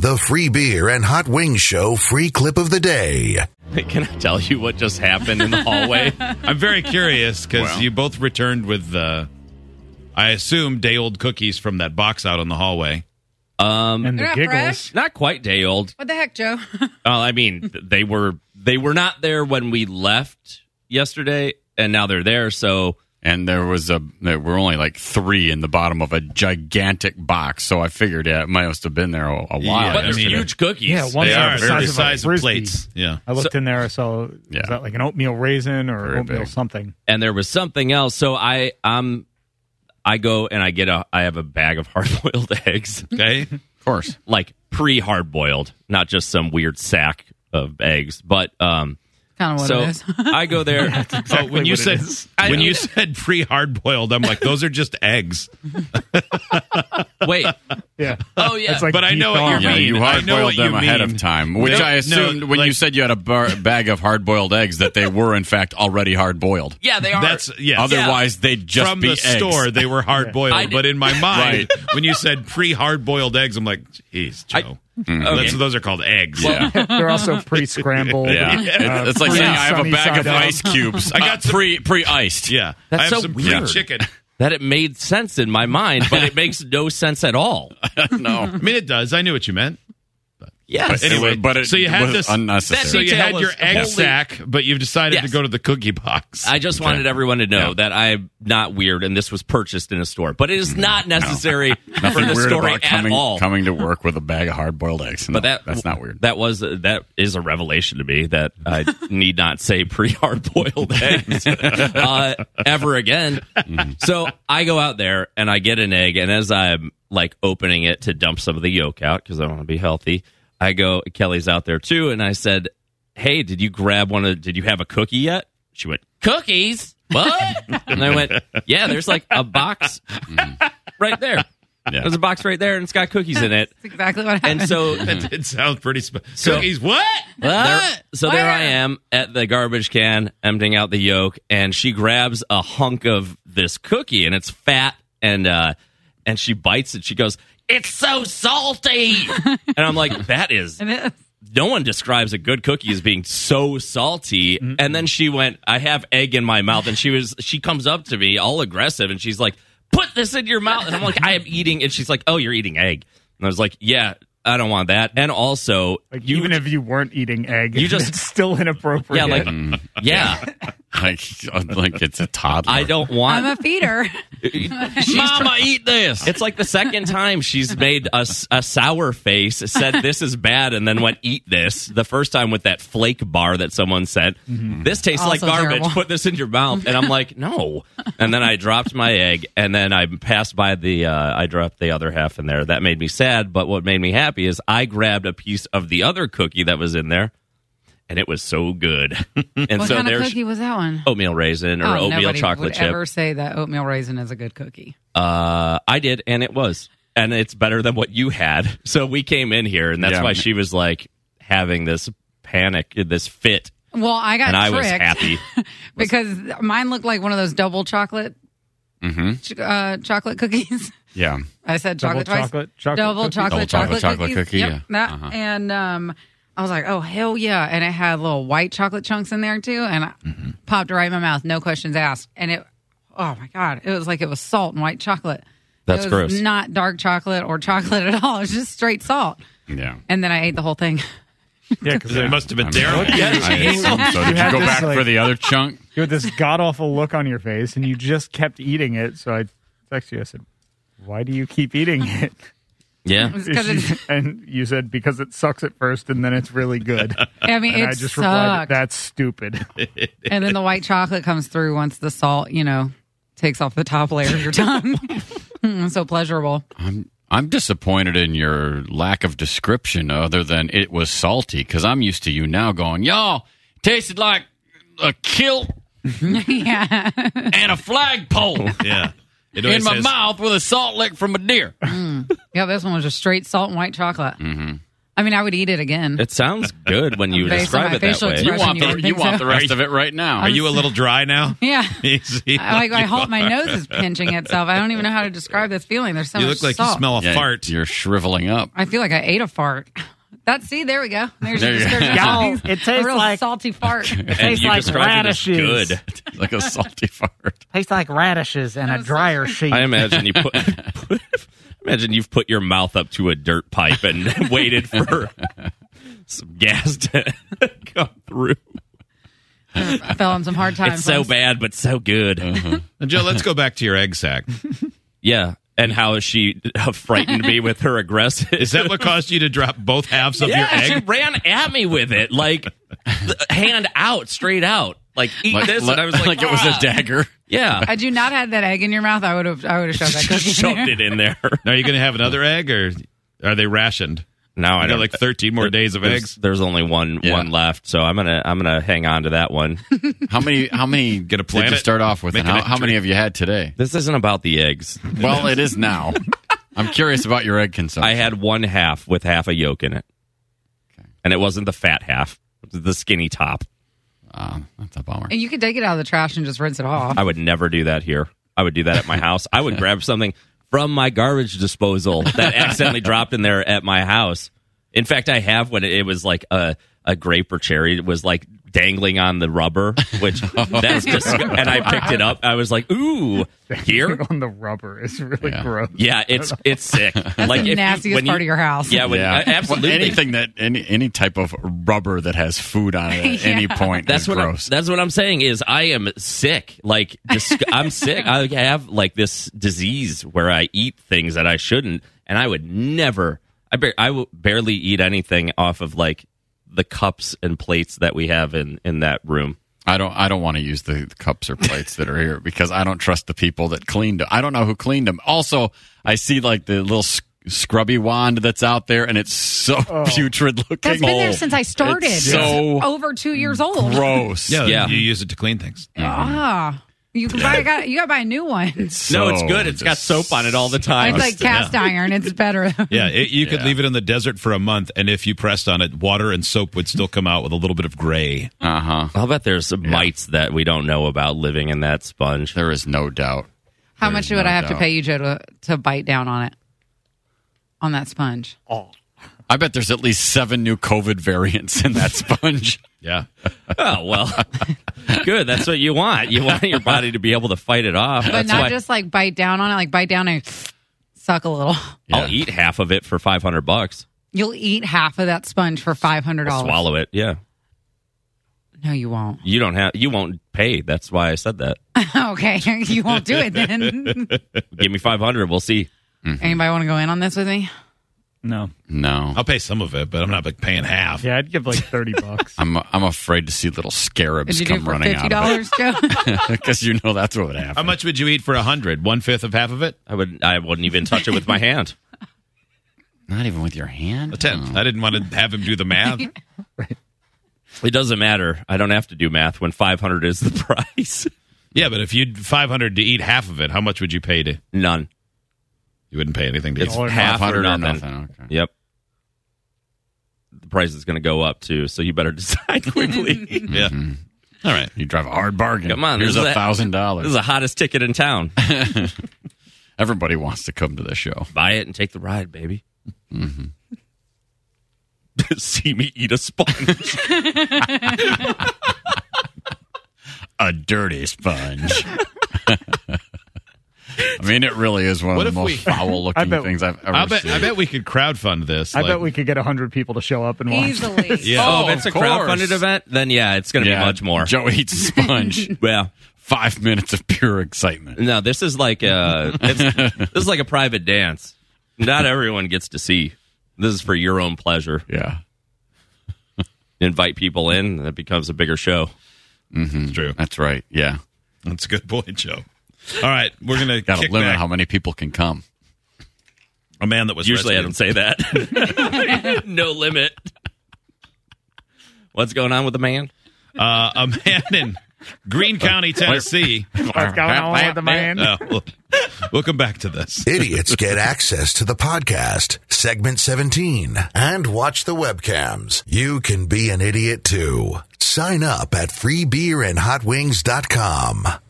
the free beer and hot wings show free clip of the day. Can I tell you what just happened in the hallway? I'm very curious because you both returned with, I assume, day-old cookies from that box out in the hallway. And the They're not giggles. fresh? Not quite day old. What the heck, Joe? I mean, they were not there when we left yesterday, and now they're there. So, and there were only like 3 in the bottom of a gigantic box. So I figured it must have been there a while. Yeah, but they're I mean, huge cookies. Yeah, one They are the very size of a size of Frisbee. plates. Yeah. I looked in there. I saw, is that like an oatmeal raisin or Very oatmeal big. something? And there was something else. So I go and I have a bag of hard-boiled eggs. Okay. Of course. Like pre-hard-boiled, not just some weird sack of eggs. But Kind of what so it is. I go there. When you what it said you said pre-hard-boiled, I'm like, those are just eggs. Wait. Yeah. Oh, yeah. It's like But I know what deep you thawed. Yeah, mean. you I know hard-boiled what you them ahead mean. of time, which I assumed when you said you had a bag of hard-boiled eggs that they were, in fact, already hard-boiled. Yeah, they are. That's yes. Otherwise, they'd just From be the eggs. store, they were hard-boiled. I did- But in my mind, Right. when you said pre-hard-boiled eggs, I'm like, geez, Joe. Okay. Those are called eggs. Yeah. They're also pre-scrambled. Yeah. It's like saying I have a bag of sunny side up. ice cubes. I got some- pre-iced. Yeah. That's I have so some weird. chicken. that it made sense in my mind, but it makes no sense at all. No. I mean, it does. I knew what you meant. Yes. Anyway, But it so you had was this unnecessary. So you detail had your was egg wholly- sack, but you've decided Yes. to go to the cookie box. I just wanted everyone to know Yeah. that I'm not weird and this was purchased in a store. But it is not necessary for Nothing the weird story about at all. coming to work with a bag of hard-boiled eggs. No, But that's not weird. That is a revelation to me that I need not say pre-hard-boiled eggs ever again. So I go out there and I get an egg, and as I'm like opening it to dump some of the yolk out because I want to be healthy, I go, Kelly's out there too, and I said, "Hey, did you have a cookie yet?" She went, "Cookies? What?" And I went, "Yeah, there's like a box right there. Yeah. There's a box right there, and it's got cookies in it." That's exactly what happened. And so That did sound pretty So- cookies. What? there I am at the garbage can emptying out the yolk, and she grabs a hunk of this cookie, and it's fat, and she bites it. She goes, "It's so salty," and I'm like, "That is." It is. No one describes a good cookie as being so salty. And then she went, "I have egg in my mouth," and she comes up to me all aggressive, and she's like, "Put this in your mouth," and I'm like, "I am eating," and she's like, "Oh, you're eating egg," and I was like, "Yeah." I don't want that. And also, Like, even if you weren't eating egg, You just- it's still inappropriate. yeah, like, yeah, like it's a toddler. I don't want. I'm a feeder. Mama, eat this. It's like the second time she's made a sour face, said this is bad, and then went, "Eat this." The first time with that flake bar that someone sent. This tastes like Also garbage. terrible. Put this in your mouth. And I'm like, no. And then I dropped my egg, and then I passed by I dropped the other half in there. That made me sad, but what made me happy is I grabbed a piece of the other cookie that was in there, and it was so good. And What so kind of there's cookie was that one? oatmeal raisin or oatmeal nobody chocolate would chip. ever say that oatmeal raisin is a good cookie. I did, and it was. And it's better than what you had. So we came in here, and that's Yeah. why she was like having this panic, this fit. Well, I got And I was tricked happy. because mine looked like one of those double chocolate chocolate cookies. Yeah. I said Double chocolate twice. chocolate Double cookie? chocolate Double chocolate chocolate cookie, Yep, yeah. that. Uh-huh. And I was like, oh, hell yeah. And it had little white chocolate chunks in there too. And I popped right in my mouth. No questions asked. And oh my God, it was like it was salt and white chocolate. That's it was gross. Not dark chocolate or chocolate at all. It was just straight salt. Yeah. And then I ate the whole thing. Yeah, because It must have been terrible. I assume so. Did you had go this, back like- for the other chunk? you had this god-awful look on your face, and you just kept eating it. So I texted you. I said, why do you keep eating it? Yeah. It's because it's, And you said, because it sucks at first, and then it's really good. I mean, And it I just replied, sucked. that's stupid. And then the white chocolate comes through once the salt, takes off the top layer of your tongue. So pleasurable. I'm disappointed in your lack of description other than it was salty, because I'm used to you now going, y'all, tasted like a kilt Yeah. and a flagpole Yeah. It in always my says- mouth with a salt lick from a deer. Yeah, this one was just straight salt and white chocolate. I mean, I would eat it again. It sounds good when you Based on describe my it that facial way. expression. You want the rest of it right now. Are you a little dry now? Yeah. You see, My nose is pinching itself. I don't even know how to describe this feeling. There's so you much look like salt. you smell a fart. You're shriveling up. I feel like I ate a fart. There we go. There's There your you go. description. Y'all, it A tastes real like salty fart. And tastes you like described it as radishes. good. Like a salty fart. tastes like radishes and a dryer sheet. I imagine imagine you've put your mouth up to a dirt pipe and waited for some gas to come through. I fell on some hard times. It's so once. bad, but so good. Now, Joe, let's go back to your egg sack. Yeah. And how is she frightened me with her aggressive? Is that what caused you to drop both halves of your Yeah, she egg? ran at me with it, like hand out, straight out. Like eat this, and I was like, it was a dagger. Yeah, Had you not had that egg in your mouth, I would have shoved that cookie in shoved there. it in there. Now, are you going to have another egg, or are they rationed? Now I I got don't like 13 more days of eggs. There's only one left, so I'm gonna hang on to that one. How many Get a did planet? you start off with? Make And an how many entry. have you had today? This isn't about the eggs. Well, it is now. I'm curious about your egg consumption. I had one half with half a yolk in it, and it wasn't the fat half; it was the skinny top. That's a bummer. And you could take it out of the trash and just rinse it off. I would never do that here. I would do that at my house. I would grab something from my garbage disposal that accidentally dropped in there at my house. In fact, I have when it was like a grape or cherry. It was like dangling on the rubber, which that's just. And I picked it up. I was like, "Ooh, here." on the rubber is really Yeah. gross. Yeah, it's sick. Like the nastiest part of your house. Yeah, absolutely. Well, anything that any type of rubber that has food on it at any point That's is what gross. that's what I'm saying is I am sick. Like I'm sick. I have like this disease where I eat things that I shouldn't, and I would never. I will barely eat anything off of like the cups and plates that we have in that room. I don't want to use the cups or plates that are here because I don't trust the people that cleaned them. I don't know who cleaned them. Also, I see like the little scrubby wand that's out there, and it's so putrid looking. That's been there since I started. It's so over 2 years old. gross. Yeah. You use it to clean things. You can buy. You got to buy a new one. It's No, it's So good. It's got soap on it all the time. like cast iron. It's better. Yeah, you could leave it in the desert for a month, and if you pressed on it, water and soap would still come out with a little bit of gray. I'll bet there's some mites that we don't know about living in that sponge. There is no doubt. How There's much would no I have to doubt. pay you, Joe, to bite down on it? On that sponge. I bet there's at least 7 new COVID variants in that sponge. Yeah. Oh, well, good. That's what you want. You want your body to be able to fight it off. But That's not why just like bite down on it, like bite down and suck a little. I'll eat half of it for $500. You'll eat half of that sponge for $500. Swallow it. Yeah. No, you won't. You won't pay. That's why I said that. Okay, you won't do it then. Give me 500. We'll see. Anybody want to go in on this with me? No. No. I'll pay some of it, but I'm not like paying half. Yeah, I'd give like $30. I'm afraid to see little scarabs Did you do it come for running out of $50, Joe? because you know that's what would happen. How much would you eat for 100? 1/5 of half of it? I wouldn't even touch it with my hand. Not even with your hand? A tenth. I didn't want to have him do the math. It doesn't matter. I don't have to do math when 500 is the price. Yeah, but if you'd 500 to eat half of it, how much would you pay to? None. You wouldn't pay anything to It's eat. half or 500 or nothing. nothing. Okay. Yep. The price is going to go up too, so you better decide quickly. Yeah. All right. You drive a hard bargain. Come on, Here's this is $1,000. This is the hottest ticket in town. Everybody wants to come to the show. Buy it and take the ride, baby. See me eat a sponge. A dirty sponge. I mean, it really is one What of the if most we- foul-looking bet- things I've ever I seen. bet we could crowdfund this. I bet we could get 100 people to show up and watch. Easily. Yeah. Oh, if it's a of course. crowdfunded event, then yeah, it's going to be much more. Joe eats a sponge. Yeah. 5 minutes of pure excitement. No, this is like this is like a private dance. Not everyone gets to see. This is for your own pleasure. Yeah. Invite people in, and it becomes a bigger show. It's true. That's right. Yeah. That's a good point, Joe. All right, we're going to Got to kick limit back how many people can come. a man that was Usually, I rescued. don't say that. No limit. What's going on with the man? A man in Greene County, Tennessee. What's going on with the man? We'll come back to this. Idiots get access to the podcast, segment 17, and watch the webcams. You can be an idiot too. Sign up at freebeerandhotwings.com.